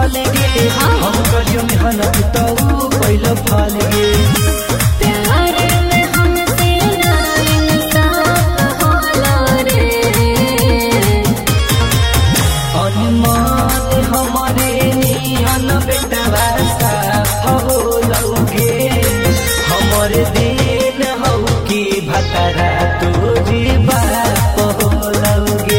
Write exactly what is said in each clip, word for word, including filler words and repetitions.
साल गे हम करियो मेहनत तो पहले फल गे प्यार में हमसे ना इंसाफ होला रे अनुमान हमारे नियन बेटा साफ हो लौगे हमारे दिन हो की भतरा तोरी बाप हो लौगे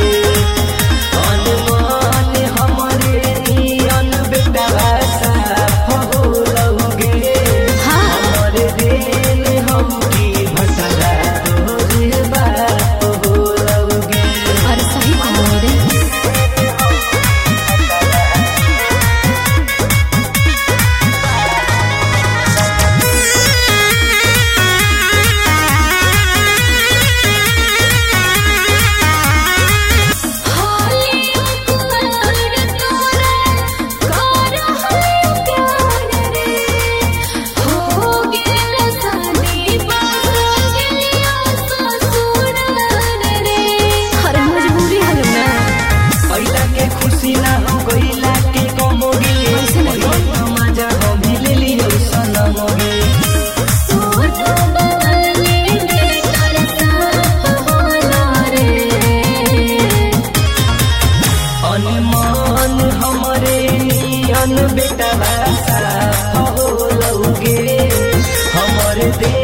अनुमान हमारे नियन बेटा साफ हो लौगे हमारे दिन हो की भतरा तोरी बाप हो लौगे। और सही कहो रे अनुमान हमारे नियन बेटा साफ हो लौगे हमारे